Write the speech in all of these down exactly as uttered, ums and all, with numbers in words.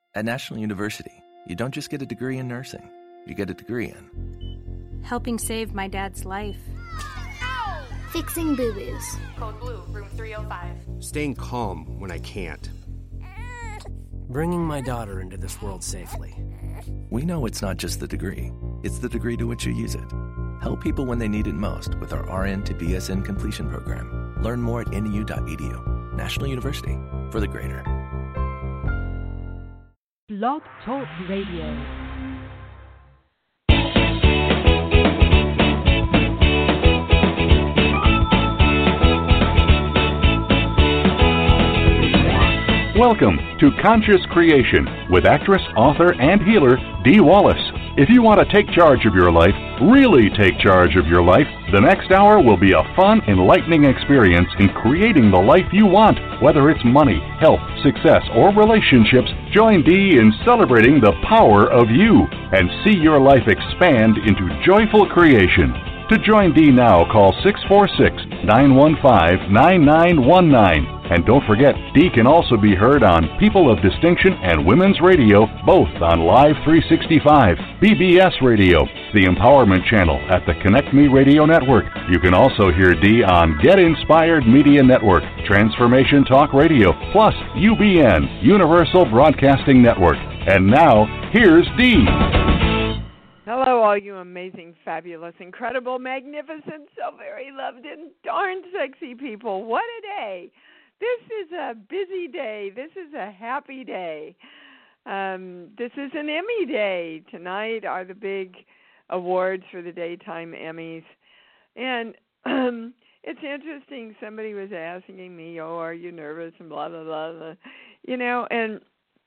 At National University, you don't just get a degree in nursing, you get a degree in helping save my dad's life. Fixing boo-boos. Code blue, room three oh five. Staying calm when I can't. Bringing my daughter into this world safely. We know it's not just the degree, it's the degree to which you use it. Help people when they need it most with our R N to B S N completion program. Learn more at N E U dot E D U. National University, for the greater. Blog Talk Radio. Welcome to Conscious Creation with actress, author, and healer Dee Wallace. If you want to take charge of your life, really take charge of your life, the next hour will be a fun, enlightening experience in creating the life you want. Whether it's money, health, success, or relationships, join Dee in celebrating the power of you and see your life expand into joyful creation. To join Dee now, call six four six, nine one five, nine nine one nine. And don't forget, Dee can also be heard on People of Distinction and Women's Radio, both on Live three sixty-five, B B S Radio, the Empowerment Channel at the Connect Me Radio Network. You can also hear Dee on Get Inspired Media Network, Transformation Talk Radio, plus U B N, Universal Broadcasting Network. And now, here's Dee. Hello, all you amazing, fabulous, incredible, magnificent, so very loved and darn sexy people. What a day. This is a busy day. This is a happy day. Um, this is an Emmy day. Tonight are the big awards for the daytime Emmys. And um, it's interesting. Somebody was asking me, oh, are you nervous, and blah, blah, blah, blah. You know, and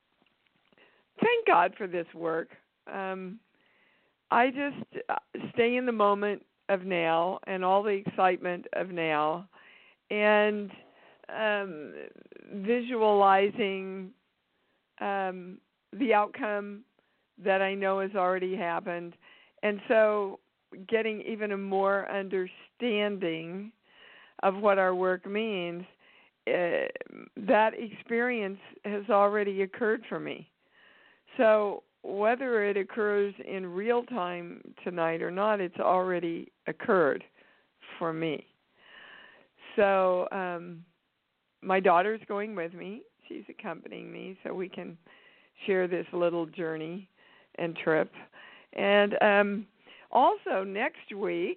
thank God for this work. Um I just stay in the moment of now and all the excitement of now and um, visualizing um, the outcome that I know has already happened. And so getting even a more understanding of what our work means, uh, that experience has already occurred for me. So whether it occurs in real time tonight or not, it's already occurred for me. So um, my daughter's going with me. She's accompanying me so we can share this little journey and trip. And um, also next week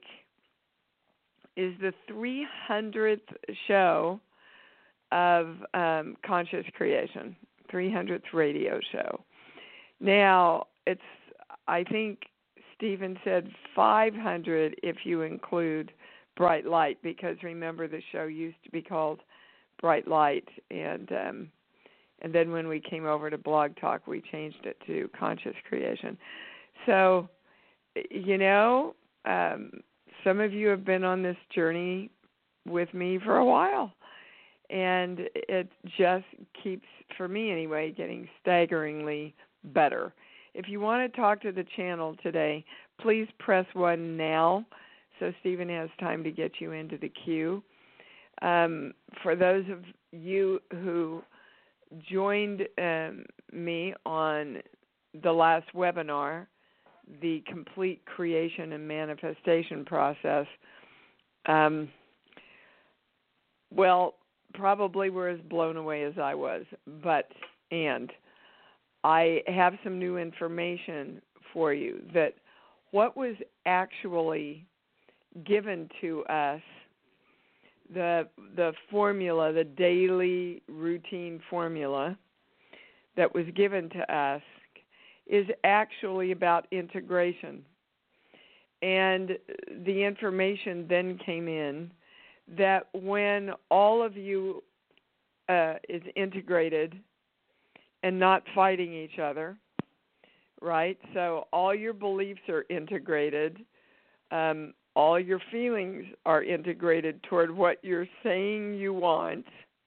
is the three hundredth show of um, Conscious Creation, three hundredth radio show. Now, it's, I think Stephen said five hundred if you include Bright Light, because remember the show used to be called Bright Light, and um, and then when we came over to Blog Talk, we changed it to Conscious Creation. So, you know, um, some of you have been on this journey with me for a while, and it just keeps, for me anyway, getting staggeringly better. If you want to talk to the channel today, please press one now so Stephen has time to get you into the queue. Um, for those of you who joined um, me on the last webinar, the complete creation and manifestation process, um, well, probably were as blown away as I was, but, and I have some new information for you that what was actually given to us, the the formula, the daily routine formula that was given to us is actually about integration. And the information then came in that when all of you uh, is integrated and not fighting each other, right? So all your beliefs are integrated. Um, all your feelings are integrated toward what you're saying you want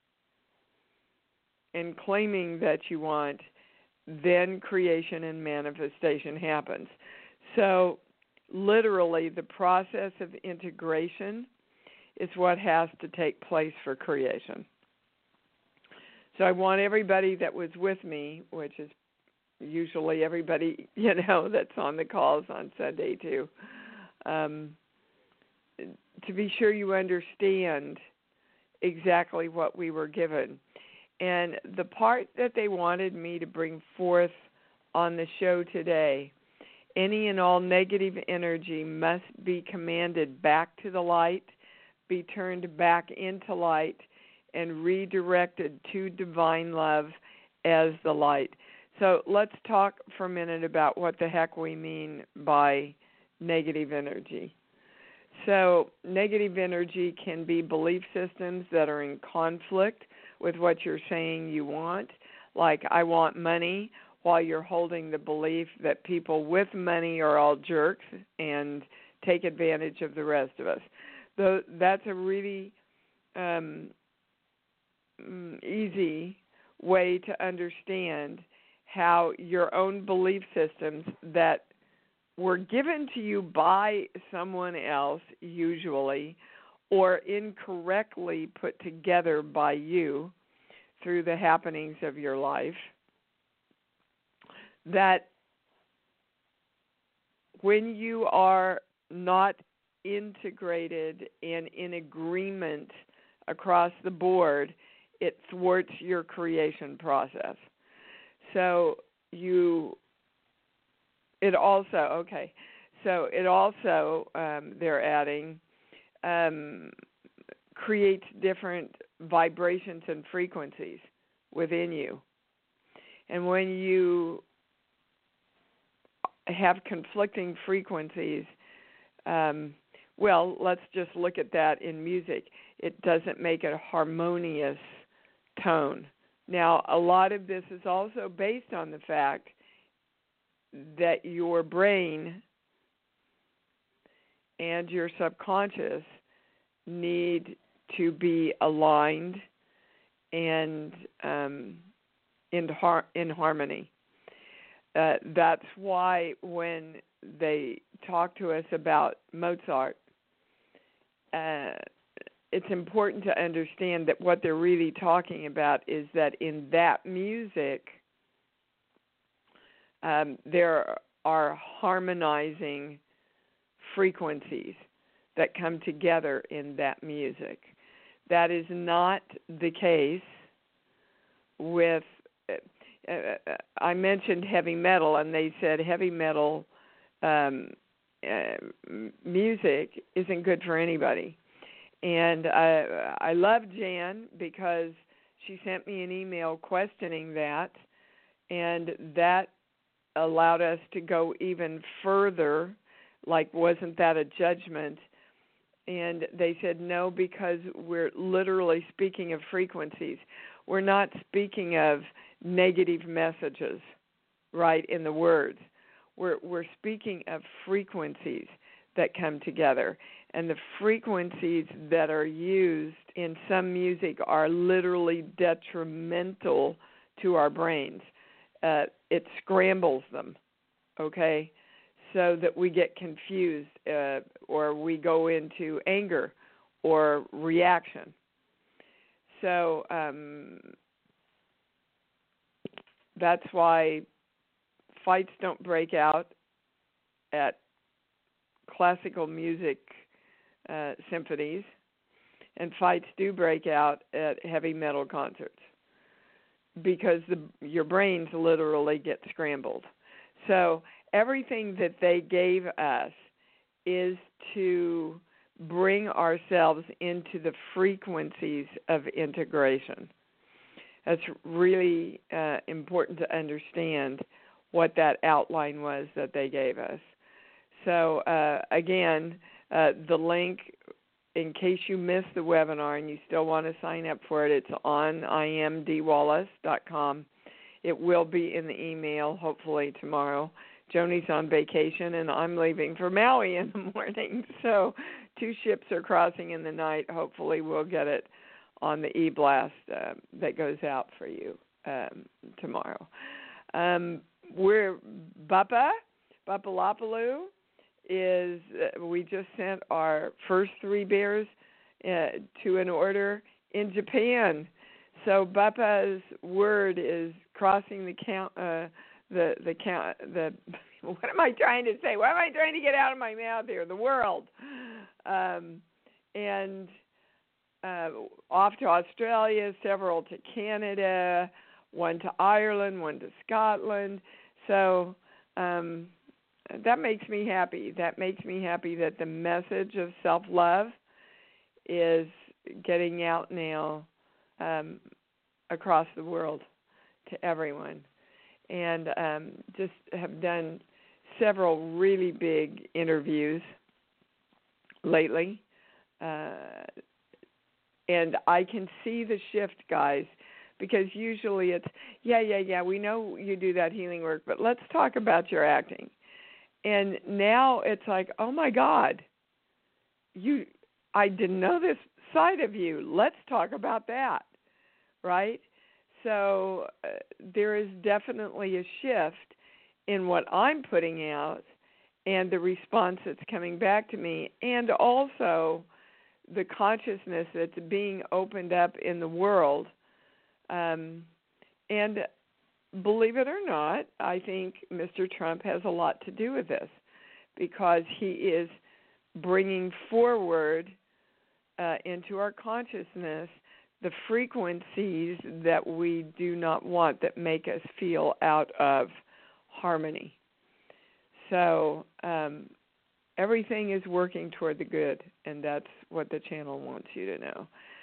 and claiming that you want, then creation and manifestation happens. So literally the process of integration is what has to take place for creation. So I want everybody that was with me, which is usually everybody, you know, that's on the calls on Sunday too, um, to be sure you understand exactly what we were given. And the part that they wanted me to bring forth on the show today, any and all negative energy must be commanded back to the light, be turned back into light, and redirected to divine love as the light. So let's talk for a minute about what the heck we mean by negative energy. So negative energy can be belief systems that are in conflict with what you're saying you want, like I want money, while you're holding the belief that people with money are all jerks and take advantage of the rest of us. Though that's a really um, easy way to understand how your own belief systems that were given to you by someone else, usually, or incorrectly put together by you through the happenings of your life, that when you are not integrated and in agreement across the board, it thwarts your creation process. So you, it also, okay, so it also, um, they're adding, um, creates different vibrations and frequencies within you. And when you have conflicting frequencies, um, well, let's just look at that in music. It doesn't make a harmonious tone. Now, a lot of this is also based on the fact that your brain and your subconscious need to be aligned and um, in, har- in harmony. Uh, that's why when they talk to us about Mozart, uh, it's important to understand that what they're really talking about is that in that music, um, there are harmonizing frequencies that come together in that music. That is not the case with, uh, uh, I mentioned heavy metal, and they said heavy metal um, uh, music isn't good for anybody. And I, I love Jan because she sent me an email questioning that, and that allowed us to go even further, like wasn't that a judgment? And they said no, because we're literally speaking of frequencies. We're not speaking of negative messages, right, in the words. We're, we're speaking of frequencies that come together. And the frequencies that are used in some music are literally detrimental to our brains. Uh, it scrambles them, okay, so that we get confused uh, or we go into anger or reaction. So um, that's why fights don't break out at classical music uh, symphonies, and fights do break out at heavy metal concerts because the, your brains literally get scrambled. So everything that they gave us is to bring ourselves into the frequencies of integration. That's really uh, important to understand what that outline was that they gave us. So, uh, again, uh, the link, in case you missed the webinar and you still want to sign up for it, it's on I am d wallace dot com. It will be in the email, hopefully, tomorrow. Joni's on vacation, and I'm leaving for Maui in the morning. So two ships are crossing in the night. Hopefully we'll get it on the e-blast uh, that goes out for you um, tomorrow. Um, we're Bappa, Bappalopaloo, is uh, we just sent our first three bears uh, to an order in Japan. So Bappa's word is crossing the count, uh, the the count the what am I trying to say? What am I trying to get out of my mouth here? The world, um, and uh, off to Australia, several to Canada, one to Ireland, one to Scotland. So um, that makes me happy. That makes me happy that the message of self-love is getting out now um, across the world to everyone. And um, just have done several really big interviews lately. Uh, and I can see the shift, guys, because usually it's, yeah, yeah, yeah, we know you do that healing work, but let's talk about your acting. And now it's like, oh, my God, you, I didn't know this side of you. Let's talk about that, right? So uh, there is definitely a shift in what I'm putting out and the response that's coming back to me, and also the consciousness that's being opened up in the world. Um, and believe it or not, I think Mister Trump has a lot to do with this, because he is bringing forward uh, into our consciousness the frequencies that we do not want, that make us feel out of harmony. So um, everything is working toward the good, and that's what the channel wants you to know.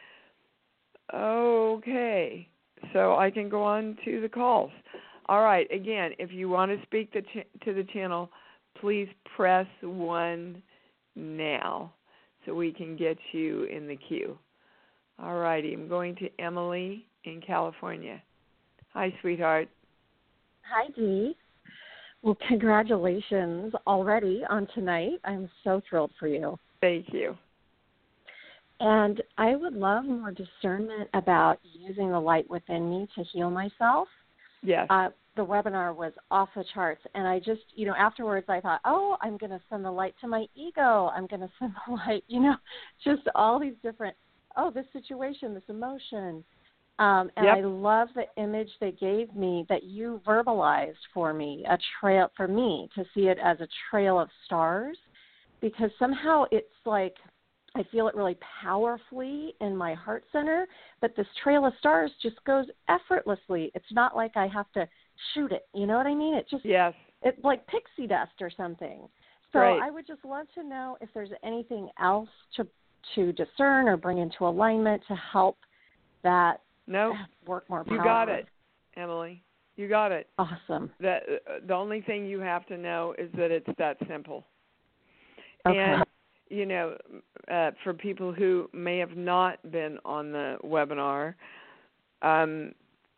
Okay, so I can go on to the calls. All right, again, if you want to speak the ch- to the channel, please press one now so we can get you in the queue. All righty, I'm going to Emily in California. Hi, sweetheart. Hi, Dee. Well, congratulations already on tonight. I'm so thrilled for you. Thank you. And I would love more discernment about using the light within me to heal myself. Yes. Uh, the webinar was off the charts, and I just, you know, afterwards I thought, oh, I'm going to send the light to my ego. I'm going to send the light, you know, just all these different, oh, this situation, this emotion. Um, and yep. I love the image they gave me that you verbalized for me, a trail for me to see it as a trail of stars, because somehow it's like I feel it really powerfully in my heart center, but this trail of stars just goes effortlessly. It's not like I have to shoot it. You know what I mean? It just, yes. it's like pixie dust or something. So right. I would just love to know if there's anything else to to discern or bring into alignment to help that no. work more powerfully. You got it, Emily. You got it. Awesome. The, the only thing you have to know is that it's that simple. Okay. And, you know, uh, for people who may have not been on the webinar, um,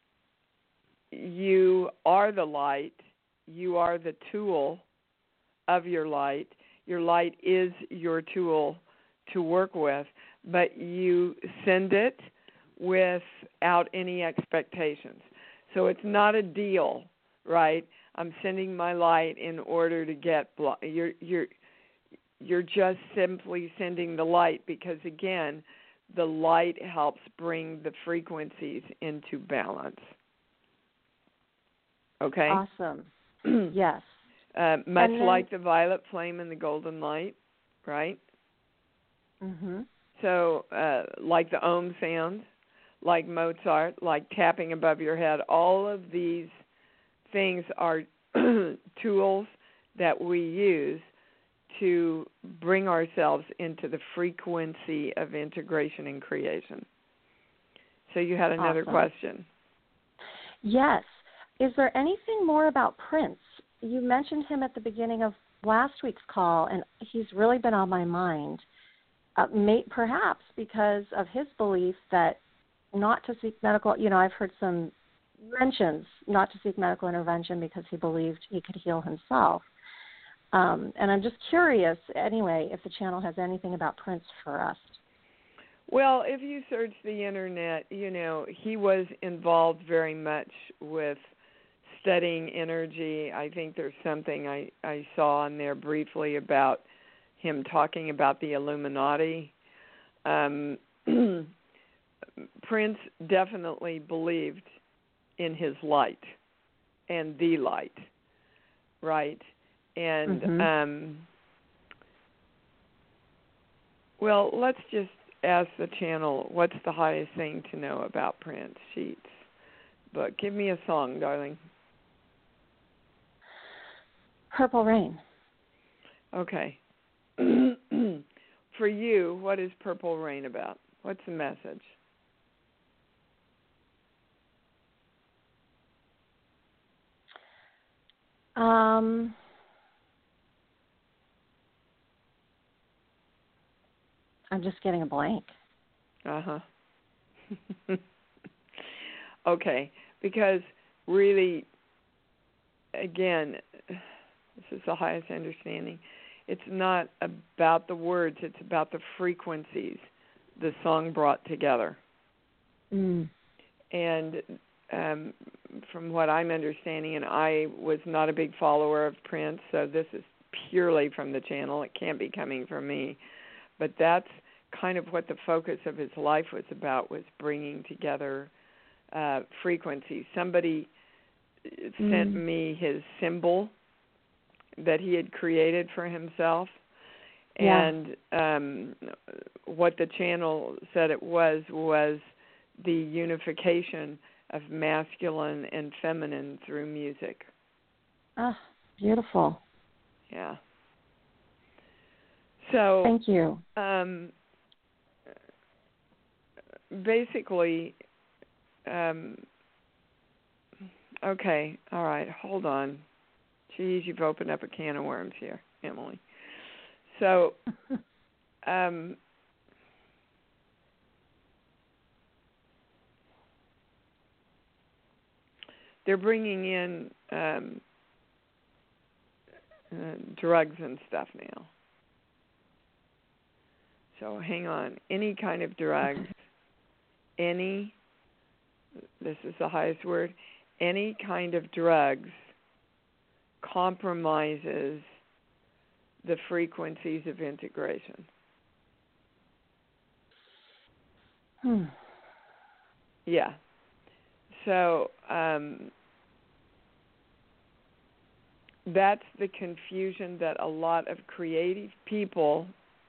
you are the light. You are the tool of your light. Your light is your tool to work with, but you send it without any expectations. So it's not a deal, right? I'm sending my light in order to get blo- you're you're you're just simply sending the light because, again, the light helps bring the frequencies into balance. Okay? Awesome. Yes. Uh, much then, like the violet flame and the golden light, right? Mm-hmm. So uh, like the Om sound, like Mozart, like tapping above your head, all of these things are tools that we use to bring ourselves into the frequency of integration and creation. So you had another Awesome. question. Yes. Is there anything more about Prince? You mentioned him at the beginning of last week's call, and he's really been on my mind. Uh, may, perhaps because of his belief that not to seek medical, you know, I've heard some mentions not to seek medical intervention because he believed he could heal himself. Um, and I'm just curious, anyway, if the channel has anything about Prince for us. Well, if you search the Internet, you know, he was involved very much with studying energy. I think there's something I, I saw on there briefly about him talking about the Illuminati. Um, Prince definitely believed in his light, and the light, right? And, mm-hmm. um, well, let's just ask the channel, what's the highest thing to know about Prince Sheets? But give me a song, darling. Purple Rain. Okay. For you, what is Purple Rain about? What's the message? Um, I'm just getting a blank. Uh-huh. Okay, because really, again, this is the highest understanding. It's not about the words, it's about the frequencies the song brought together. Mm. And um, from what I'm understanding, and I was not a big follower of Prince, so this is purely from the channel. It can't be coming from me. But that's kind of what the focus of his life was about, was bringing together uh, frequencies. Somebody mm. sent me his symbol that he had created for himself. Yeah. And um, what the channel said it was, was the unification of masculine and feminine through music. Ah, beautiful. Yeah. So thank you. Um, basically, um, okay, all right, hold on. Geez, you've opened up a can of worms here, Emily. So, um, they're bringing in um, uh, drugs and stuff now. So hang on. Any kind of drugs, any, this is the highest word, any kind of drugs compromises the frequencies of integration. Hmm. Yeah. So um, that's the confusion that a lot of creative people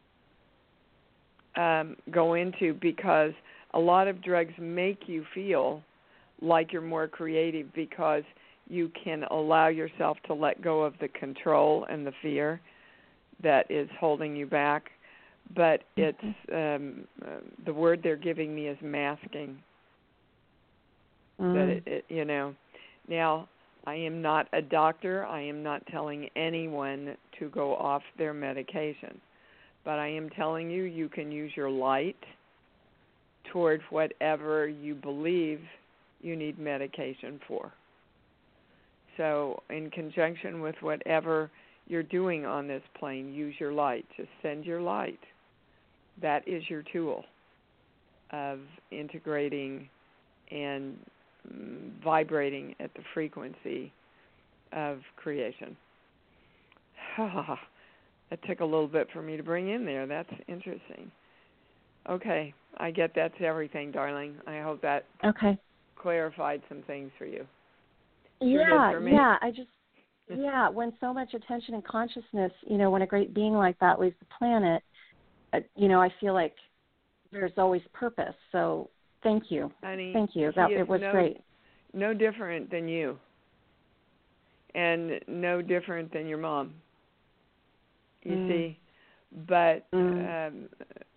um, go into, because a lot of drugs make you feel like you're more creative because you can allow yourself to let go of the control and the fear that is holding you back. But it's um, uh, the word they're giving me is masking. Mm. That it, it, you know, now I am not a doctor. I am not telling anyone to go off their medication, but I am telling you you can use your light toward whatever you believe you need medication for. So in conjunction with whatever you're doing on this plane, use your light. Just send your light. That is your tool of integrating and mm, vibrating at the frequency of creation. That took a little bit for me to bring in there. That's interesting. Okay, I get that's everything, darling. I hope that okay. clarified some things for you. Yeah, sure for me. yeah. I just, yeah, when so much attention and consciousness, you know, when a great being like that leaves the planet, uh, you know, I feel like there's always purpose. So thank you. Honey, thank you. That it was no, great. No different than you, and no different than your mom. You mm. see, but mm. um,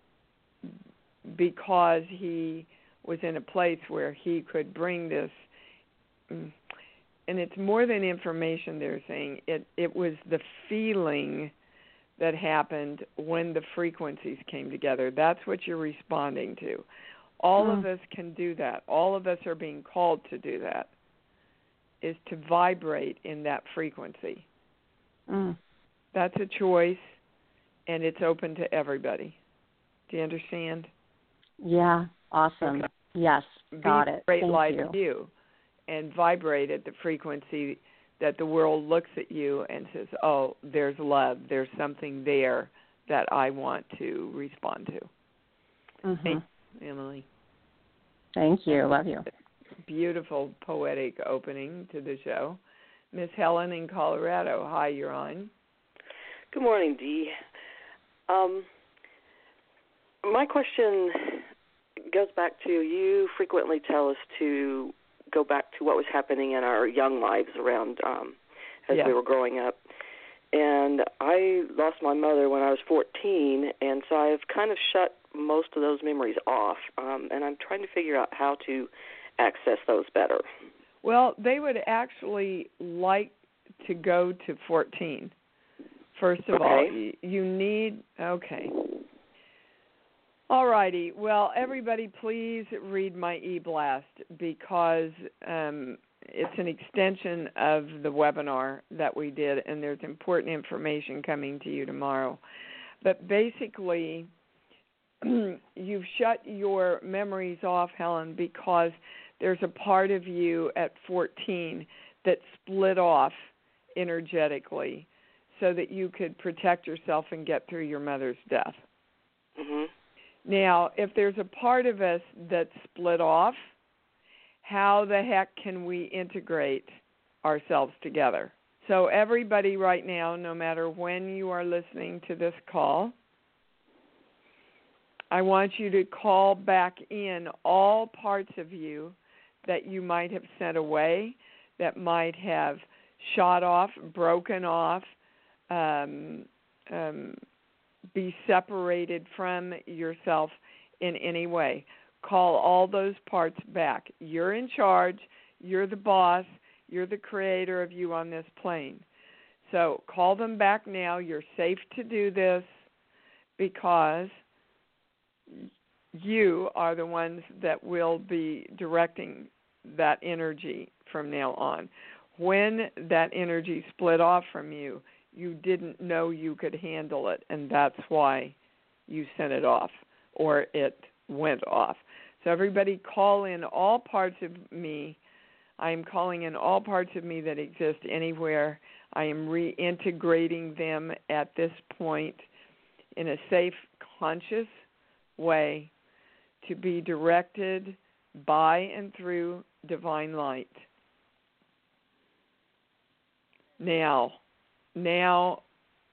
because he was in a place where he could bring this, and it's more than information. They're saying it. It was the feeling that happened when the frequencies came together. That's what you're responding to. All mm. of us can do that. All of us are being called to do that, is to vibrate in that frequency. Mm. That's a choice, and it's open to everybody. Do you understand? Yeah, awesome. Okay. Yes, got Be it. Great Thank light you. of you, and vibrate at the frequency that the world looks at you and says, oh, there's love, there's something there that I want to respond to. Mm-hmm. Thank you, Emily. Thank you. Love you. Beautiful poetic opening to the show. Miss Helen in Colorado. Hi, you're on. Good morning, Dee. Um, my question goes back to, you frequently tell us to go back to what was happening in our young lives around um, as yeah. we were growing up. And I lost my mother when I was fourteen, and so I've kind of shut most of those memories off, um, and I'm trying to figure out how to access those better. Well, they would actually like to go to fourteen. First of okay. all, you need, okay. All righty. Well, everybody, please read my e-blast because um, it's an extension of the webinar that we did, and there's important information coming to you tomorrow. But basically, you've shut your memories off, Helen, because there's a part of you at fourteen that split off energetically so that you could protect yourself and get through your mother's death. Mm-hmm. Now, if there's a part of us that's split off, how the heck can we integrate ourselves together? So everybody right now, no matter when you are listening to this call, I want you to call back in all parts of you that you might have sent away, that might have shot off, broken off, um, um, be separated from yourself in any way. Call all those parts back. You're in charge. You're the boss. You're the creator of you on this plane. So call them back now. You're safe to do this because you are the ones that will be directing that energy from now on. When that energy split off from you, you didn't know you could handle it, and that's why you sent it off or it went off. So everybody call in all parts of me. I am calling in all parts of me that exist anywhere. I am reintegrating them at this point in a safe, conscious way to be directed by and through divine light. Now, now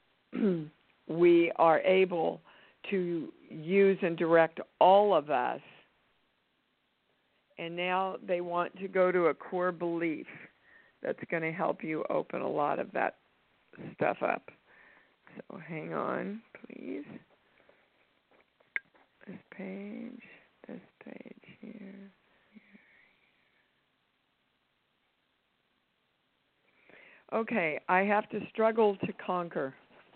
we are able to use and direct all of us, and now they want to go to a core belief that's going to help you open a lot of that stuff up. So hang on, please. This page, this page here. Okay, I have to struggle to conquer.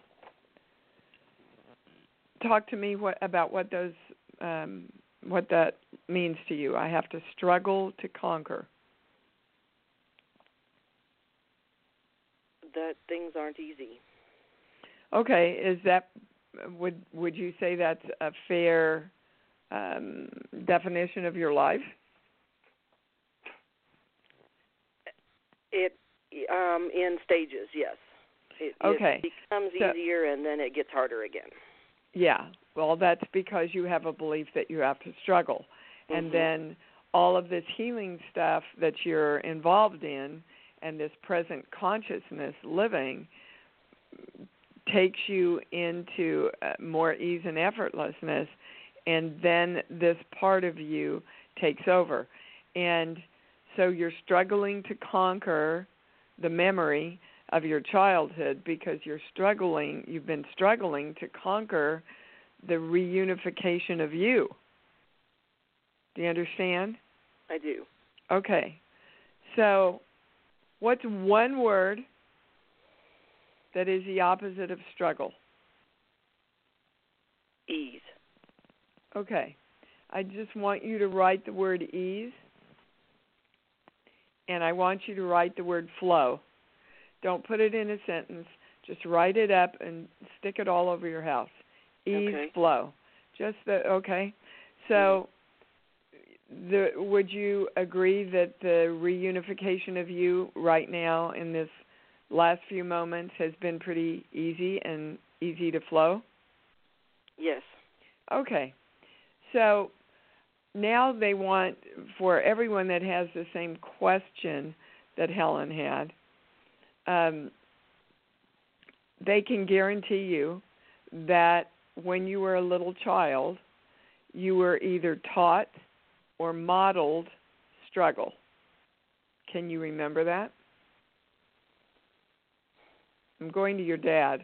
Talk to me what, about what those, um, what that means to you. I have to struggle to conquer. That things aren't easy. Okay, is that would would you say that's a fair um, definition of your life? It. Um, in stages, yes. It, okay. it becomes so, easier and then it gets harder again. Yeah. Well, that's because you have a belief that you have to struggle. Mm-hmm. And then all of this healing stuff that you're involved in and this present consciousness living takes you into uh, more ease and effortlessness, and then this part of you takes over. And so you're struggling to conquer the memory of your childhood because you're struggling, you've been struggling to conquer the reunification of you. Do you understand? I do. Okay. So what's one word that is the opposite of struggle? Ease. Okay. I just want you to write the word ease. And I want you to write the word flow. Don't put it in a sentence. Just write it up and stick it all over your house. Ease, okay. flow. Just the, okay. So the, would you agree that the reunification of you right now in this last few moments has been pretty easy and easy to flow? Yes. Okay. So now they want, for everyone that has the same question that Helen had, um, they can guarantee you that when you were a little child, you were either taught or modeled struggle. Can you remember that? I'm going to your dad.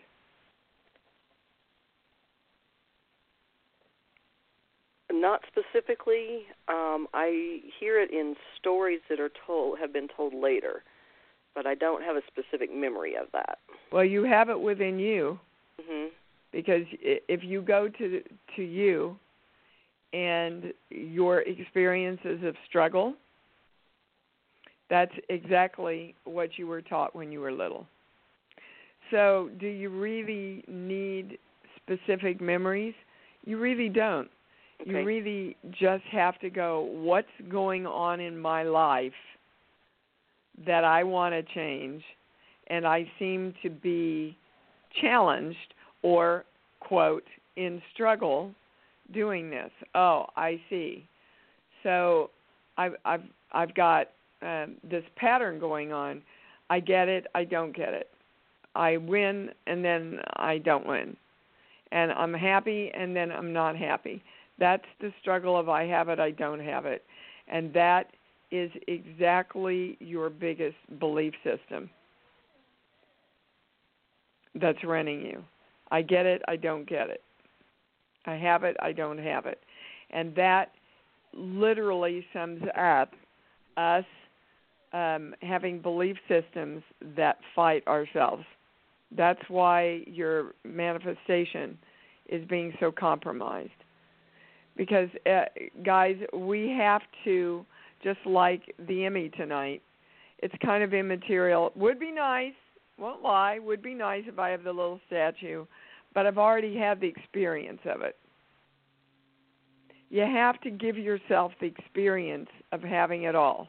Not specifically. Um, I hear it in stories that are told, have been told later, but I don't have a specific memory of that. Well, you have it within you, mm-hmm. because if you go to to you and your experiences of struggle, that's exactly what you were taught when you were little. So do you really need specific memories? You really don't. Okay. You really just have to go, what's going on in my life that I want to change, and I seem to be challenged or, quote, in struggle doing this. Oh, I see. So I've I've I've got um, this pattern going on. I get it. I don't get it. I win, and then I don't win. And I'm happy, and then I'm not happy. That's the struggle of I have it, I don't have it. And that is exactly your biggest belief system that's running you. I get it, I don't get it. I have it, I don't have it. And that literally sums up us um, having belief systems that fight ourselves. That's why your manifestation is being so compromised. Because, uh, guys, we have to, just like the Emmy tonight, it's kind of immaterial. Would be nice, won't lie, would be nice if I have the little statue, but I've already had the experience of it. You have to give yourself the experience of having it all.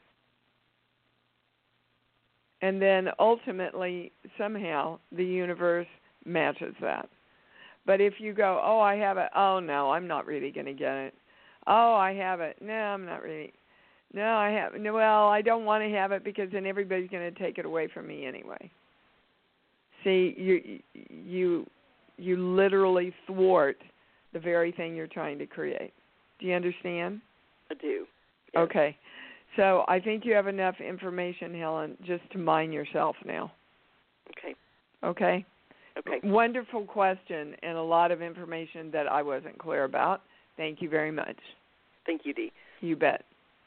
And then ultimately, somehow, the universe matches that. But if you go, oh, I have it, oh, no, I'm not really going to get it. Oh, I have it. No, I'm not really. No, I have. No, well, I don't want to have it because then everybody's going to take it away from me anyway. See, you you you literally thwart the very thing you're trying to create. Do you understand? I do. Yes. Okay. So I think you have enough information, Helen, just to mind yourself now. Okay. Okay? Okay. Wonderful question and a lot of information that I wasn't clear about. Thank you very much. Thank you, Dee. You bet.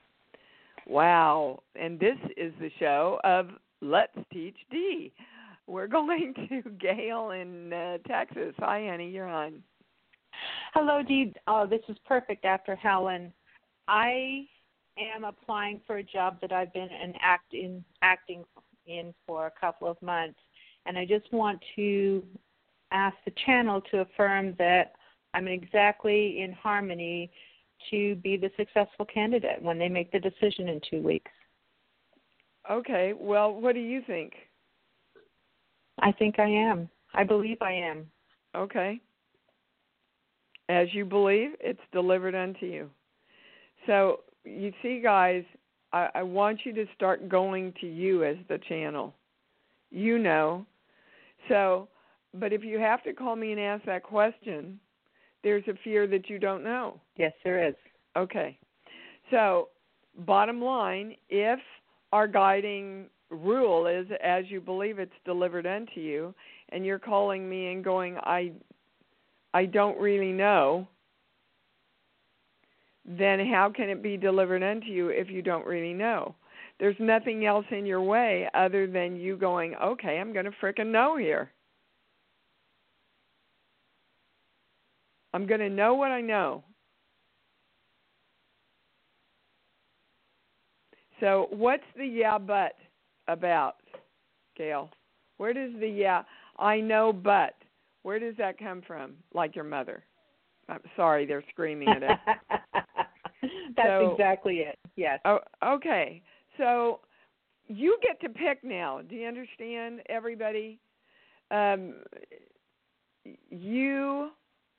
Wow. And this is the show of Let's Teach Dee. We're going to Gail in uh, Texas. Hi, Annie. You're on. Hello, Dee. Oh, this is perfect after Helen. I am applying for a job that I've been an act in, acting in for a couple of months. And I just want to ask the channel to affirm that I'm exactly in harmony to be the successful candidate when they make the decision in two weeks. Okay. Well, what do you think? I think I am. I believe I am. Okay. As you believe, it's delivered unto you. So, you see, guys, I, I want you to start going to you as the channel. You know. So, but if you have to call me and ask that question, there's a fear that you don't know. Yes, there is. Okay. So, bottom line, if our guiding rule is as you believe it's delivered unto you, and you're calling me and going, I, I don't really know, then how can it be delivered unto you if you don't really know? There's nothing else in your way other than you going, okay, I'm going to frickin' know here. I'm going to know what I know. So what's the yeah but about, Gail? Where does the yeah, I know but, where does that come from? Like your mother. I'm sorry, they're screaming at us. That's so, exactly it, yes. Oh, okay. So you get to pick now. Do you understand, everybody? Um, you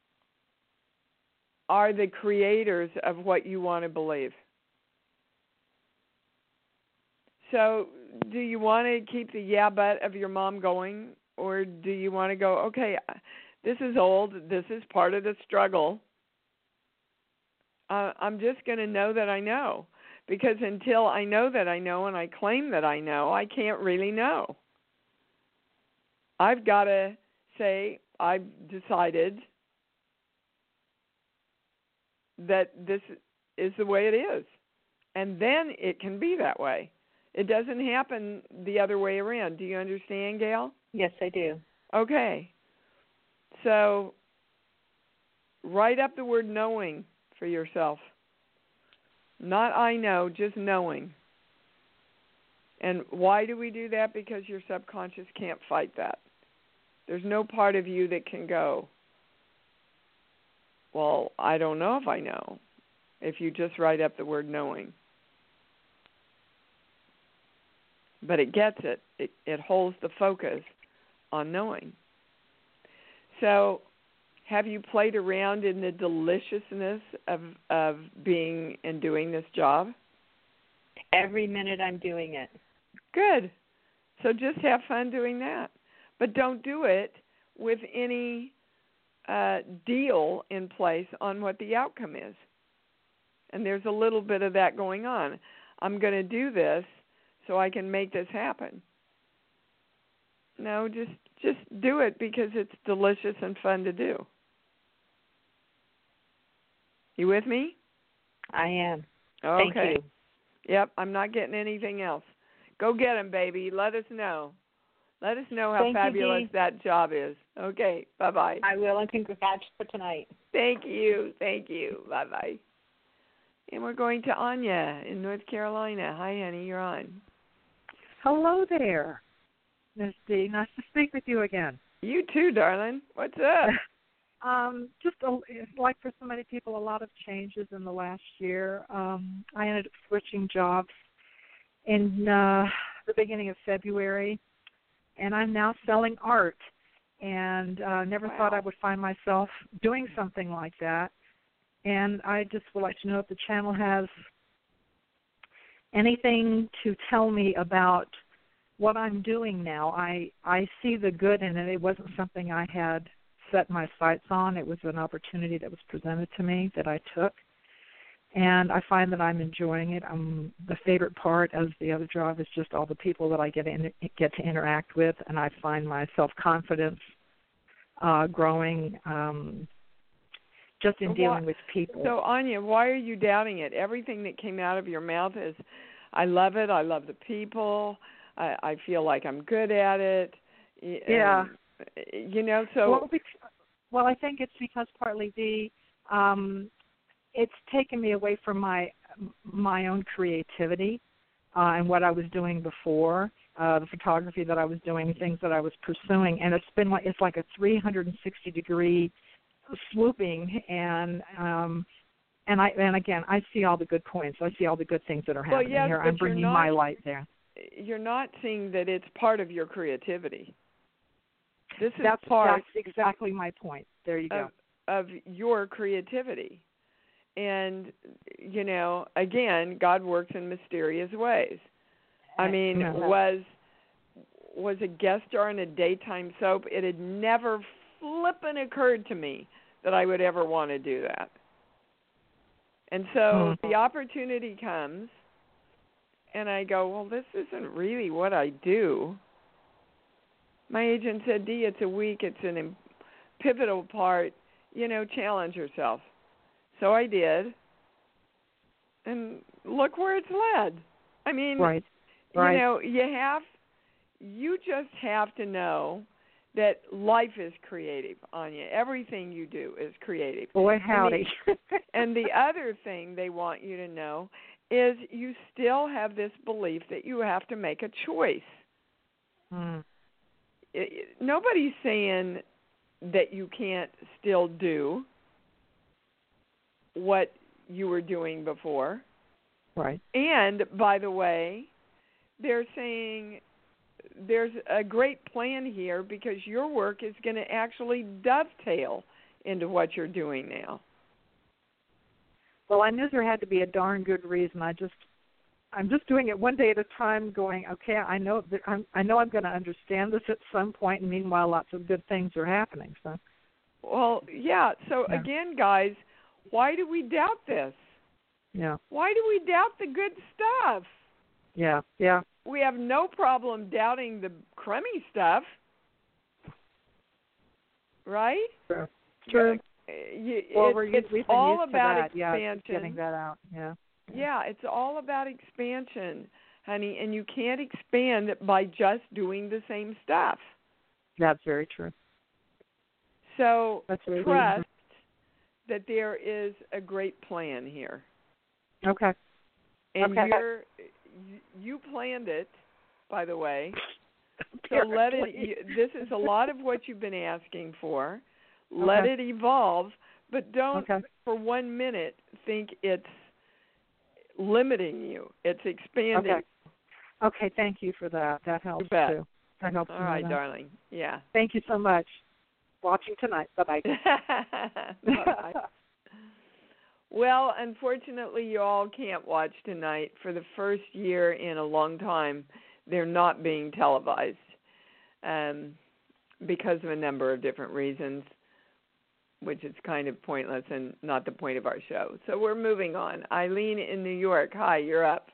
are the creators of what you want to believe. So do you want to keep the yeah but of your mom going, or do you want to go, okay, this is old, this is part of the struggle. Uh, I'm just going to know that I know, because until I know that I know and I claim that I know, I can't really know. I've got to say I've decided that this is the way it is, and then it can be that way. It doesn't happen the other way around. Do you understand, Gail? Yes, I do. Okay. So write up the word knowing for yourself. Not I know, just knowing. And why do we do that? Because your subconscious can't fight that. There's no part of you that can go, well, I don't know if I know, if you just write up the word knowing. But it gets it. It, it holds the focus on knowing. So have you played around in the deliciousness of, of being and doing this job? Every minute I'm doing it. Good. So just have fun doing that. But don't do it with any uh, deal in place on what the outcome is. And there's a little bit of that going on. I'm going to do this so I can make this happen. No, just just do it because it's delicious and fun to do. You with me? I am. Okay. Thank you. Yep, I'm not getting anything else. Go get them, baby. Let us know. Let us know how Thank fabulous you, that job is. Okay, bye-bye. I will, and congrats for tonight. Thank you. Thank you. Bye-bye. And we're going to Anya in North Carolina. Hi, honey. You're on. Hello there, Miz D. Nice to speak with you again. You too, darling. What's up? um, just a, like for so many people, a lot of changes in the last year. Um, I ended up switching jobs in uh, the beginning of February, and I'm now selling art. And uh, never wow. thought I would find myself doing something like that. And I just would like to know if the channel has anything to tell me about what I'm doing now. I, I see the good in it. It wasn't something I had set my sights on. It was an opportunity that was presented to me that I took. And I find that I'm enjoying it. I'm, the favorite part of the other job is just all the people that I get, in, get to interact with, and I find my self-confidence uh, growing um, just in so dealing why, with people. So, Anya, why are you doubting it? Everything that came out of your mouth is, I love it, I love the people, I, I feel like I'm good at it. Yeah. And, you know, so... Well, because, well, I think it's because partly the... Um, it's taken me away from my my own creativity uh, and what I was doing before, uh, the photography that I was doing, things that I was pursuing, and it's been like it's like a three hundred sixty degree swooping, and um, and I and again I see all the good points, I see all the good things that are happening well, yes, here. I'm bringing not, my light there. You're not seeing that it's part of your creativity. This is that's, part. That's exactly my point. There you go. Of, of your creativity. And, you know, again, God works in mysterious ways. I mean, no. was was a guest star in a daytime soap. It had never flippin' occurred to me that I would ever want to do that. And so mm-hmm. the opportunity comes, and I go, well, this isn't really what I do. My agent said, Dee, it's a week. It's an pivotal part. You know, challenge yourself. So I did, and look where it's led. I mean, right. Right. you know, you have, you just have to know that life is creative, Anya. Everything you do is creative. Boy, howdy. And the, and the other thing they want you to know is you still have this belief that you have to make a choice. Hmm. It, it, nobody's saying that you can't still do what you were doing before. Right. And, by the way, they're saying there's a great plan here because your work is going to actually dovetail into what you're doing now. Well, I knew there had to be a darn good reason. I just I'm just doing it one day at a time, going, okay, I know that I'm, I know I'm going to understand this at some point, and meanwhile, lots of good things are happening. So, well, yeah. So yeah. again, guys, why do we doubt this? Yeah. Why do we doubt the good stuff? Yeah, yeah. We have no problem doubting the crummy stuff, right? True. True. You, well, it, we're, it's we've been all used about to that. expansion. Yeah, getting that out. Yeah. Yeah, it's all about expansion, honey, and you can't expand by just doing the same stuff. That's very true. So That's very trust true. that there is a great plan here. Okay. And okay. you're, you planned it, by the way. So let it. You, this is a lot of what you've been asking for. Let okay. it evolve, but don't okay. for one minute think it's limiting you. It's expanding. Okay. Okay, thank you for that. That helps you bet. too. That helps. All right, that. darling. Yeah. Thank you so much. Watching tonight. Bye-bye. Bye-bye. Well, unfortunately, you all can't watch tonight. For the first year in a long time, they're not being televised um, because of a number of different reasons, which is kind of pointless and not the point of our show. So we're moving on. Eileen in New York. Hi, you're up.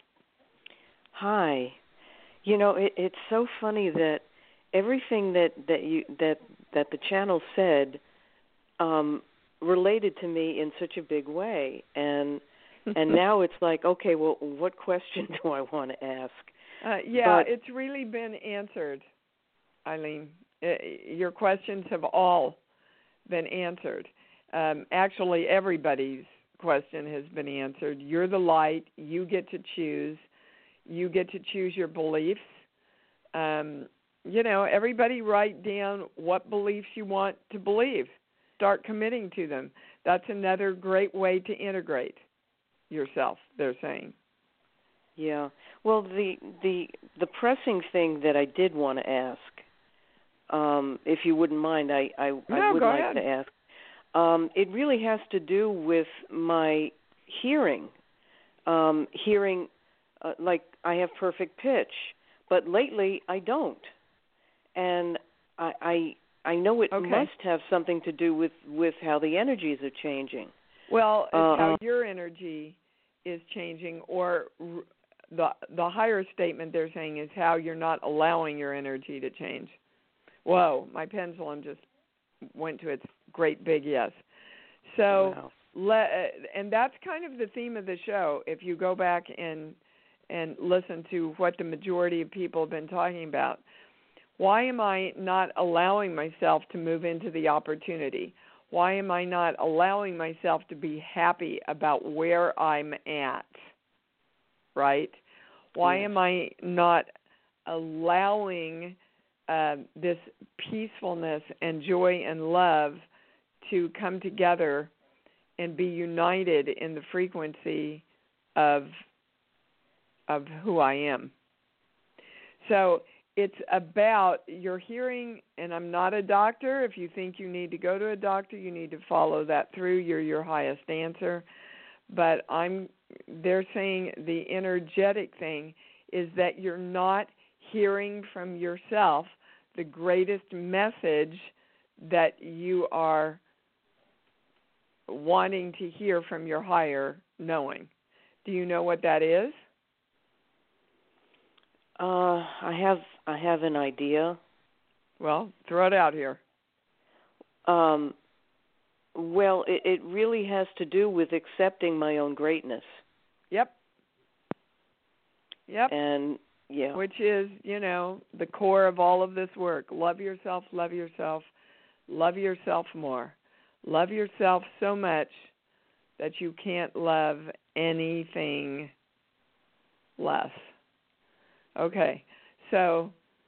Hi. You know, it, it's so funny that everything that, that you that that the channel said um, related to me in such a big way, and and now it's like, okay, well, what question do I want to ask? Uh, yeah, but, it's really been answered, Eileen. Uh, your questions have all been answered. Um, actually, everybody's question has been answered. You're the light. You get to choose. You get to choose your beliefs. Um, you know, everybody write down what beliefs you want to believe. Start committing to them. That's another great way to integrate yourself, they're saying. Yeah. Well, the the the pressing thing that I did want to ask, um, if you wouldn't mind, I, I, no, I would go like ahead. to ask. Um, it really has to do with my hearing. Um, hearing, uh, like I have perfect pitch, but lately I don't. And I I, I know it okay. must have something to do with, with how the energies are changing. Well, it's uh, how your energy is changing, or the the higher statement they're saying is how you're not allowing your energy to change. Whoa, my pendulum just went to its great big yes. So, wow. le, and that's kind of the theme of the show. If you go back and and listen to what the majority of people have been talking about, why am I not allowing myself to move into the opportunity? Why am I not allowing myself to be happy about where I'm at, right? Why yes. am I not allowing uh, this peacefulness and joy and love to come together and be united in the frequency of of who I am? So it's about your hearing, and I'm not a doctor. If you think you need to go to a doctor, you need to follow that through. You're your highest answer. But I'm they're saying the energetic thing is that you're not hearing from yourself the greatest message that you are wanting to hear from your higher knowing. Do you know what that is? Uh, I have I have an idea. Well, throw it out here. Um, well, it, it really has to do with accepting my own greatness. Yep. Yep. And yeah, which is, you know, the core of all of this work. Love yourself, love yourself, love yourself more. Love yourself so much that you can't love anything less. Okay, so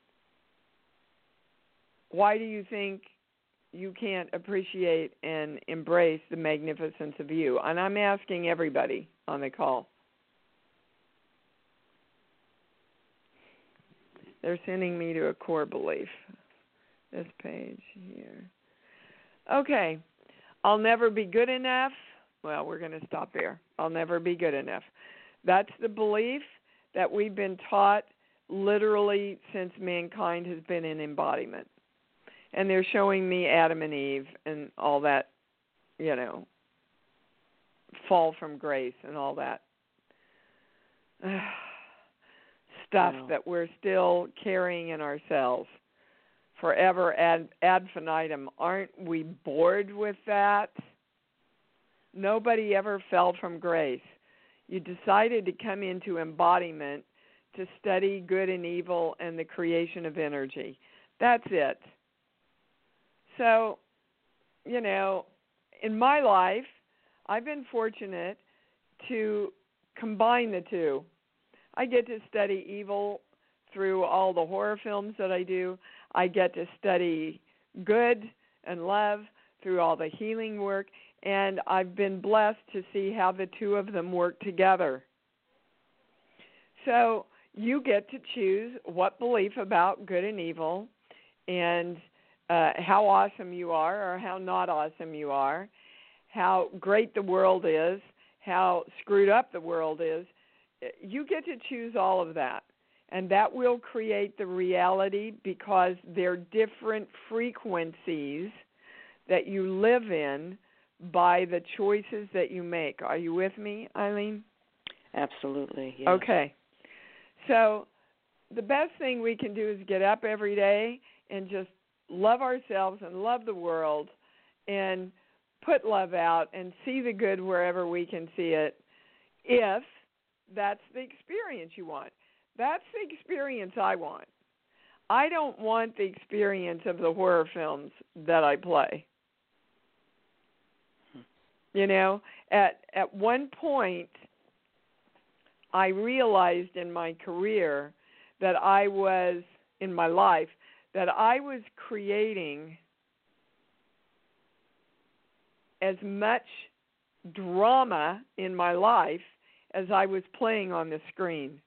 why do you think you can't appreciate and embrace the magnificence of you? And I'm asking everybody on the call. They're sending me to a core belief. This page here. Okay, I'll never be good enough. Well, we're going to stop there. I'll never be good enough. That's the belief that we've been taught literally since mankind has been in embodiment. And they're showing me Adam and Eve and all that, you know, fall from grace and all that stuff wow. that we're still carrying in ourselves forever ad, ad infinitum. Aren't we bored with that? Nobody ever fell from grace. You decided to come into embodiment to study good and evil and the creation of energy. That's it. So, you know, in my life, I've been fortunate to combine the two. I get to study evil through all the horror films that I do. I get to study good and love through all the healing work, and I've been blessed to see how the two of them work together. So you get to choose what belief about good and evil and uh, how awesome you are or how not awesome you are, how great the world is, how screwed up the world is. You get to choose all of that. And that will create the reality because they're different frequencies that you live in by the choices that you make. Are you with me, Eileen? Absolutely, yes. Okay. So the best thing we can do is get up every day and just love ourselves and love the world and put love out and see the good wherever we can see it, if that's the experience you want. That's the experience I want. I don't want the experience of the horror films that I play. You know, at at one point, I realized in my career that I was, in my life, that I was creating as much drama in my life as I was playing on the screen.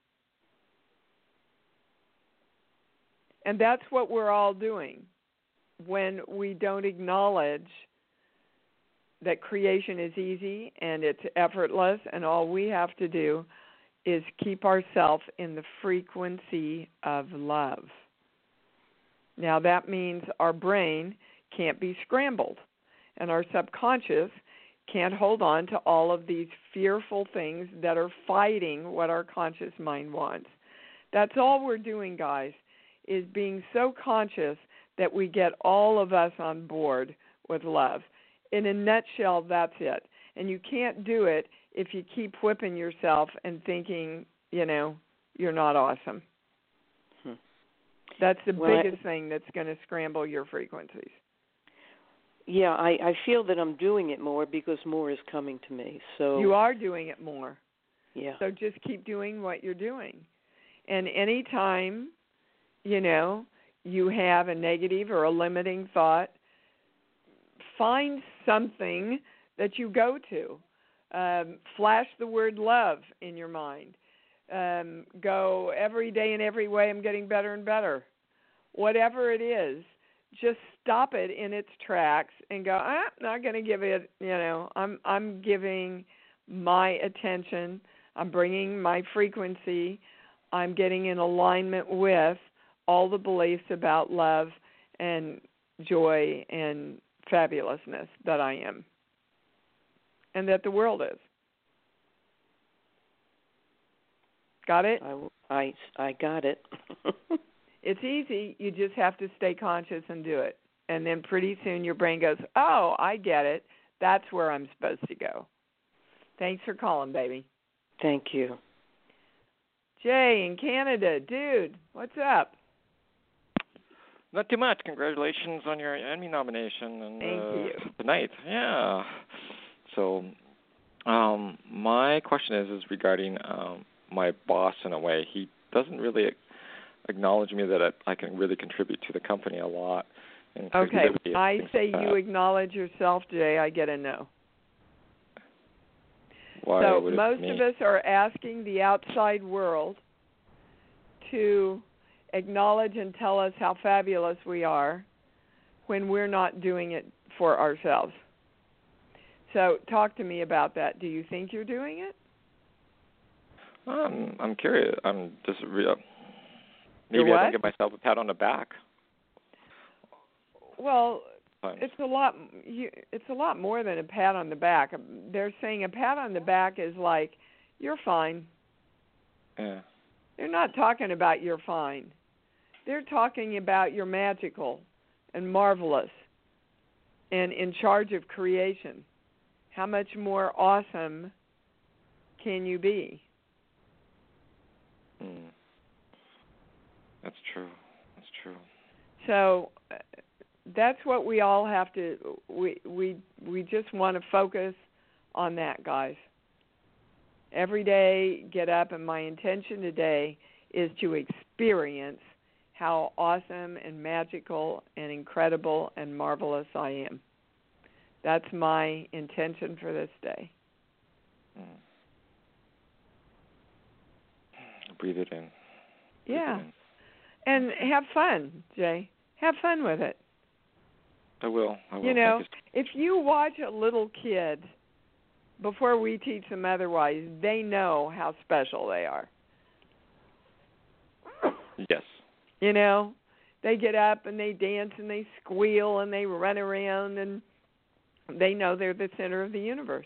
And that's what we're all doing when we don't acknowledge that creation is easy and it's effortless, and all we have to do is keep ourselves in the frequency of love. Now that means our brain can't be scrambled, and our subconscious can't hold on to all of these fearful things that are fighting what our conscious mind wants. That's all we're doing, guys, is being so conscious that we get all of us on board with love. In a nutshell, that's it. And you can't do it if you keep whipping yourself and thinking, you know, you're not awesome. Hmm. That's the well, biggest I, thing that's going to scramble your frequencies. Yeah, I, I feel that I'm doing it more because more is coming to me. So you are doing it more. Yeah. So just keep doing what you're doing. And any time, you know, you have a negative or a limiting thought, find something that you go to. Um, flash the word love in your mind. Um, go, every day in every way I'm getting better and better. Whatever it is, just stop it in its tracks and go, ah, I'm not going to give it, you know, I'm I'm giving my attention, I'm bringing my frequency, I'm getting in alignment with all the beliefs about love and joy and fabulousness that I am and that the world is. Got it? I, I, I got it. It's easy. You just have to stay conscious and do it. And then pretty soon your brain goes, oh, I get it. That's where I'm supposed to go. Thanks for calling, baby. Thank you. Jay in Canada. Dude, what's up? Not too much. Congratulations on your Emmy nomination and Thank uh, you. tonight. Yeah. So, um, my question is is regarding um, my boss in a way. He doesn't really acknowledge me that I, I can really contribute to the company a lot. And okay. I say like you acknowledge yourself, Jay. I get a no. Why so would it most be? of us are asking the outside world to acknowledge and tell us how fabulous we are when we're not doing it for ourselves. So talk to me about that. Do you think you're doing it? Um, I'm curious. I'm just real. Maybe what? I don't give myself a pat on the back. Well, Times. it's a lot. You, it's a lot more than a pat on the back. They're saying a pat on the back is like, you're fine. Yeah. They're not talking about you're fine. They're talking about you're magical and marvelous and in charge of creation. How much more awesome can you be? Mm. That's true. That's true. So uh, that's what we all have to. We we we just want to focus on that, guys. Every day, get up, and my intention today is to experience how awesome and magical and incredible and marvelous I am. That's my intention for this day. Mm. Breathe it in. Breathe yeah. It in. And have fun, Jay. Have fun with it. I will. I will. You know, you. if you watch a little kid before we teach them otherwise, they know how special they are. Yes. You know, they get up and they dance and they squeal and they run around and they know they're the center of the universe.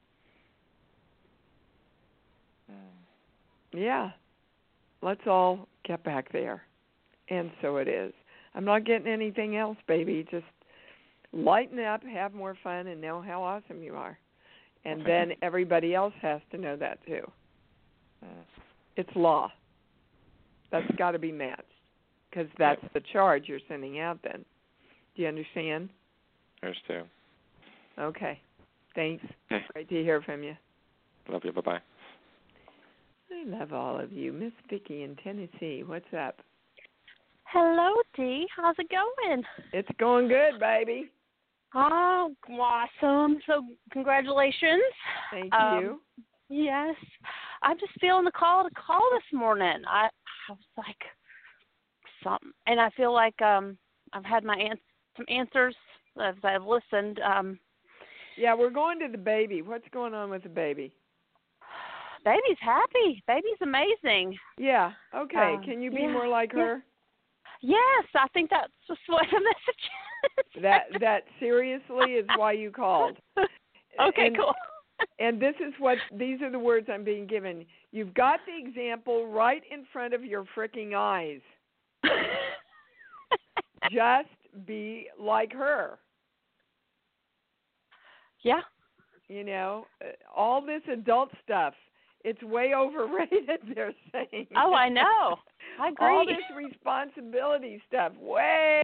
Mm. Yeah. Let's all get back there. And so it is. I'm not getting anything else, baby. Just lighten up, have more fun, and know how awesome you are. And okay. then everybody else has to know that too. Mm. It's law. That's got to be matched because that's the charge you're sending out then. Do you understand? I understand. Okay. Thanks. Okay. Great to hear from you. Love you. Bye-bye. I love all of you. Miss Vicki in Tennessee, what's up? Hello, Dee. How's it going? It's going good, baby. Oh, awesome. So congratulations. Thank um, you. Yes. I'm just feeling the call to call this morning. I, I was like, something. And I feel like um, I've had my ans- some answers as I've listened. Um, yeah, we're going to the baby. What's going on with the baby? Baby's happy. Baby's amazing. Yeah. Okay. Uh, Can you be yeah, more like yeah. her? Yes, I think that's just what the message is. That that seriously is why you called. Okay, and, cool. And this is what these are the words I'm being given. You've got the example right in front of your freaking eyes. Just be like her. Yeah. You know, all this adult stuff, it's way overrated, they're saying. Oh, I know. I agree. All this responsibility stuff, way.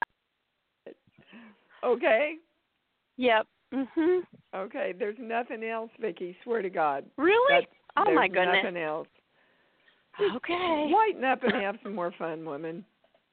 Okay? Yep. Mhm. Okay, there's nothing else, Vicki, swear to God. Really? That's, oh, my goodness. nothing else. Okay. Lighten up and have some more fun, women.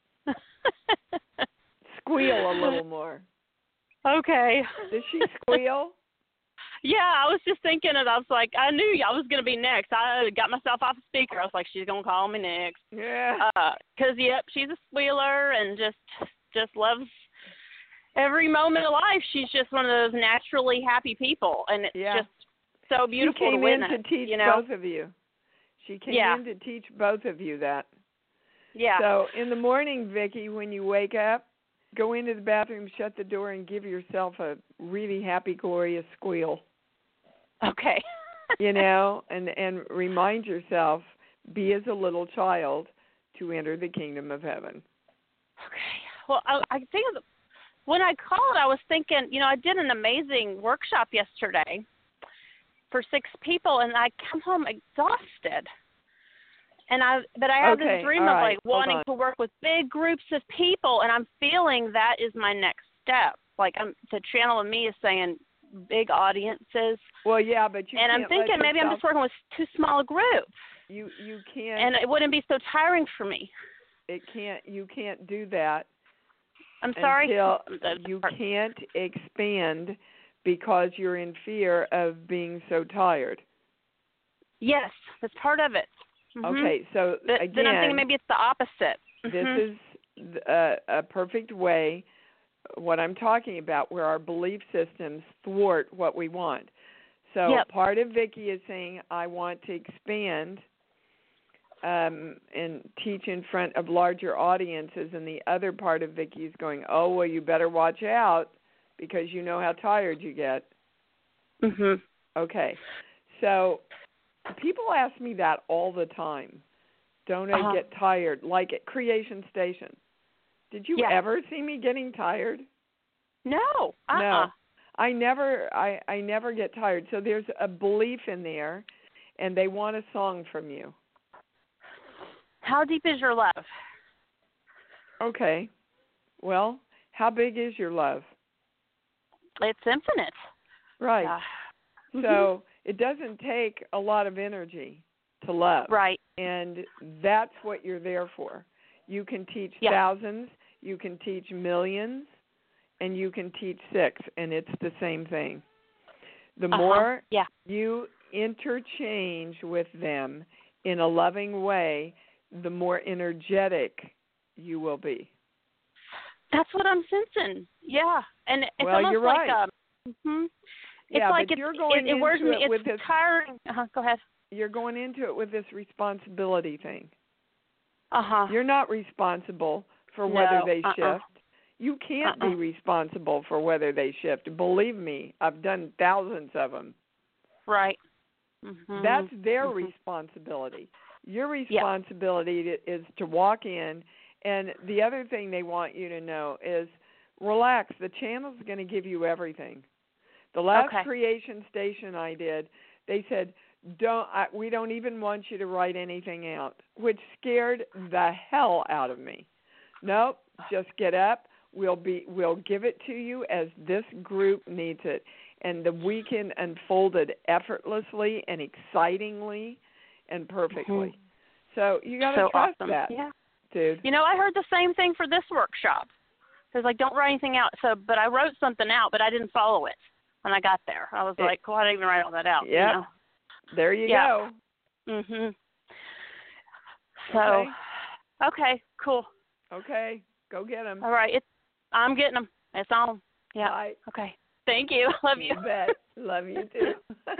Squeal a little more. Okay. Does she squeal? Yeah, I was just thinking it. I was like, I knew I was going to be next. I got myself off the speaker. I was like, she's going to call me next. Yeah. Because, uh, yep, she's a squealer and just just loves every moment of life. She's just one of those naturally happy people. And it's yeah. just so beautiful she came to witness. in to teach you know? both of you. She came yeah. in to teach both of you that. Yeah. So in the morning, Vicki, when you wake up, go into the bathroom, shut the door, and give yourself a really happy, glorious squeal. Okay. You know, and, and remind yourself, be as a little child to enter the kingdom of heaven. Okay. Well, I, I think when I called, I was thinking, you know, I did an amazing workshop yesterday for six people, and I come home exhausted. And I, but I have okay, this dream all of right, like wanting on. to work with big groups of people, and I'm feeling that is my next step. Like I'm, the channel in me is saying big audiences. Well, yeah, but you and can't I'm thinking let maybe yourself, I'm just working with too small a group. You you can't. And it wouldn't be so tiring for me. It can't. You can't do that. I'm sorry. Until you can't expand because you're in fear of being so tired. Yes, that's part of it. Mm-hmm. Okay, so but, again, then I'm thinking maybe it's the opposite. This mm-hmm. is a, a perfect way, what I'm talking about, where our belief systems thwart what we want. So yep. part of Vicki is saying, I want to expand um, and teach in front of larger audiences, and the other part of Vicki is going, oh, well, you better watch out because you know how tired you get. Mhm. Okay. So people ask me that all the time. Don't I uh-huh. get tired? Like at Creation Station. Did you yes. ever see me getting tired? No. Uh-uh. No. I never I, I never get tired. So there's a belief in there, and they want a song from you. How deep is your love? Okay. Well, how big is your love? It's infinite. Right. Uh, so mm-hmm. it doesn't take a lot of energy to love. Right. And that's what you're there for. You can teach yeah. thousands, you can teach millions, and you can teach six, and it's the same thing. The uh-huh. more yeah. you interchange with them in a loving way, the more energetic you will be. That's what I'm sensing. Yeah. And it's well, almost you're like right. um mm-hmm. It's yeah, like but it's, you're going it, it wears into me, it it's with this tiring. Uh-huh. Go ahead. You're going into it with this responsibility thing. Uh-huh. You're not responsible for no, whether they uh-uh. shift. You can't uh-uh. be responsible for whether they shift. Believe me, I've done thousands of them. Right. Mm-hmm. That's their mm-hmm. responsibility. Your responsibility yeah. is to walk in, and the other thing they want you to know is relax. The channel's going to give you everything. The last okay. Creation Station I did, they said, "Don't I, we don't even want you to write anything out," which scared the hell out of me. Nope, just get up. We'll be we'll give it to you as this group needs it. And the weekend unfolded effortlessly and excitingly and perfectly. Mm-hmm. So you got to so trust awesome. that, yeah. dude. You know, I heard the same thing for this workshop. It was like, don't write anything out. So, but I wrote something out, but I didn't follow it when I got there. I was it, like, well, I didn't even write all that out. Yeah. You know? There you yeah. go. Mhm. So, okay. okay, cool. Okay, go get them. All right, it's I'm getting them. It's on. Yeah. Bye. Okay. Thank you. Love you. You bet. Love you too.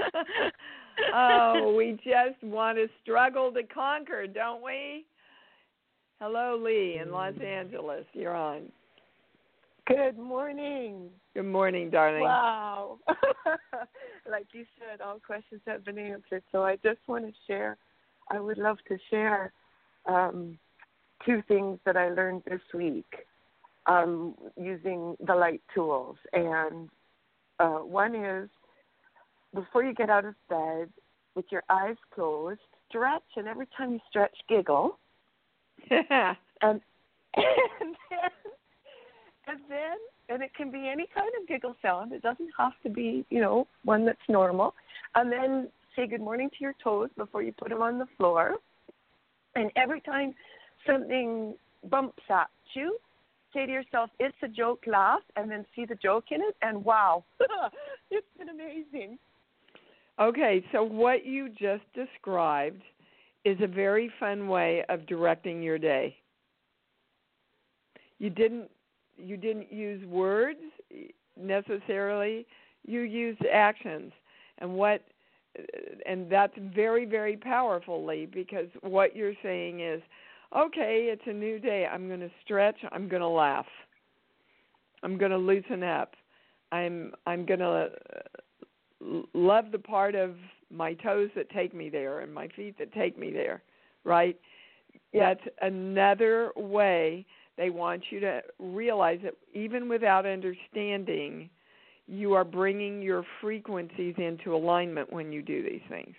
Oh, we just want to struggle to conquer, don't we? Hello, Lee in Los Angeles. You're on. Good morning. Good morning, darling. Wow. Like you said, all questions have been answered. So I just want to share, I would love to share um, two things that I learned this week um, using the light tools. And uh, one is, before you get out of bed, with your eyes closed, stretch, and every time you stretch, giggle. and, and then, and then, and it can be any kind of giggle sound. It doesn't have to be, you know, one that's normal. And then say good morning to your toes before you put them on the floor. And every time something bumps at you, say to yourself, it's a joke, laugh, and then see the joke in it, and wow, it's been amazing. Okay, so what you just described is a very fun way of directing your day. You didn't you didn't use words necessarily, you used actions. And what and that's very, very powerful, Lee, because what you're saying is, okay, it's a new day. I'm going to stretch, I'm going to laugh. I'm going to loosen up. I'm I'm going to love the part of my toes that take me there and my feet that take me there, right? Yeah. That's another way they want you to realize that even without understanding, you are bringing your frequencies into alignment when you do these things.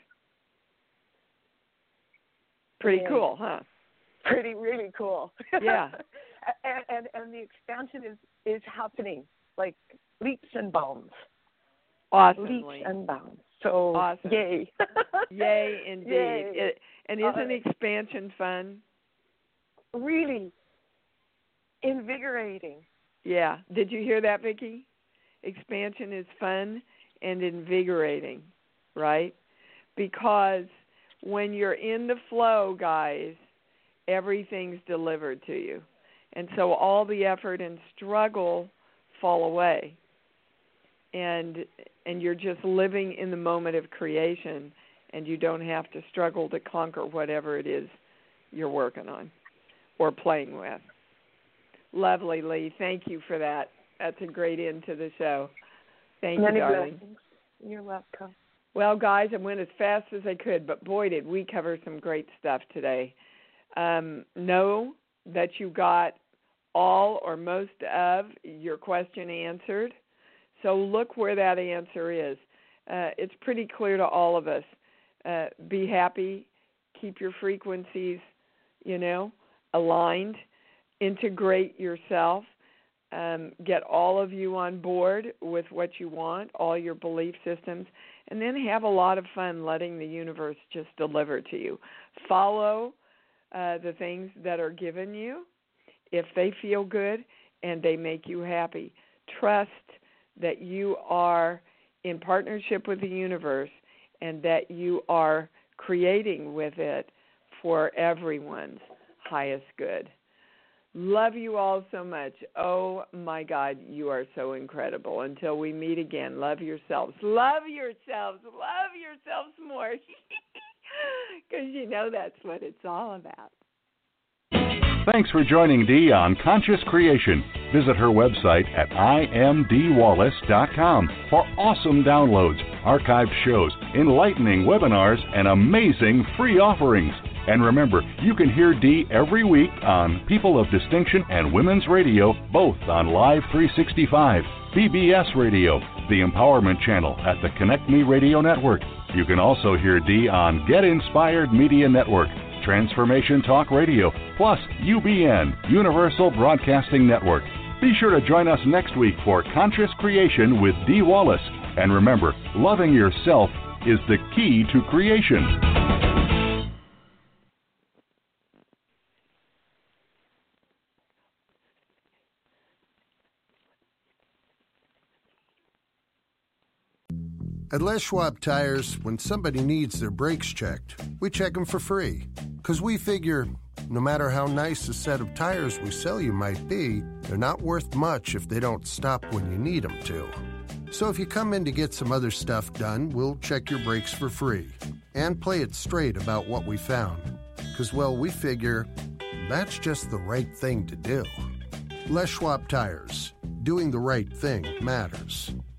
Pretty yeah. cool, huh? Pretty, really cool. Yeah. and, and and the expansion is, is happening, like leaps and bounds. Awesomely. Leaps and bounds. So, awesome. Yay. Yay, indeed. Yay. It, and isn't uh, expansion fun? Really invigorating. Yeah. Did you hear that, Vicki? Expansion is fun and invigorating, right? Because when you're in the flow, guys, everything's delivered to you. And so all the effort and struggle fall away. And and you're just living in the moment of creation, and you don't have to struggle to conquer whatever it is you're working on or playing with. Lovely, Lee. Thank you for that. That's a great end to the show. Thank Many you, darling. blessings. You're welcome. Well, guys, I went as fast as I could, but boy, did we cover some great stuff today. Um, know that you got all or most of your question answered. So look where that answer is. Uh, it's pretty clear to all of us. Uh, be happy. Keep your frequencies, you know, aligned. Integrate yourself. Um, get all of you on board with what you want, all your belief systems, and then have a lot of fun letting the universe just deliver to you. Follow uh, the things that are given you if they feel good and they make you happy. Trust that you are in partnership with the universe and that you are creating with it for everyone's highest good. Love you all so much. Oh, my God, you are so incredible. Until we meet again, love yourselves. Love yourselves. Love yourselves more. Because you know that's what it's all about. Thanks for joining Dee on Conscious Creation. Visit her website at I am Dee Wallace dot com for awesome downloads, archived shows, enlightening webinars, and amazing free offerings. And remember, you can hear Dee every week on People of Distinction and Women's Radio, both on Live three sixty-five, B B S Radio, the Empowerment Channel at the Connect Me Radio Network. You can also hear Dee on Get Inspired Media Network, Transformation Talk Radio, plus U B N, Universal Broadcasting Network. Be sure to join us next week for Conscious Creation with Dee Wallace. And remember, loving yourself is the key to creation. At Les Schwab Tires, when somebody needs their brakes checked, we check them for free. Because we figure, no matter how nice a set of tires we sell you might be, they're not worth much if they don't stop when you need them to. So if you come in to get some other stuff done, we'll check your brakes for free. And play it straight about what we found. Because, well, we figure that's just the right thing to do. Les Schwab Tires. Doing the right thing matters.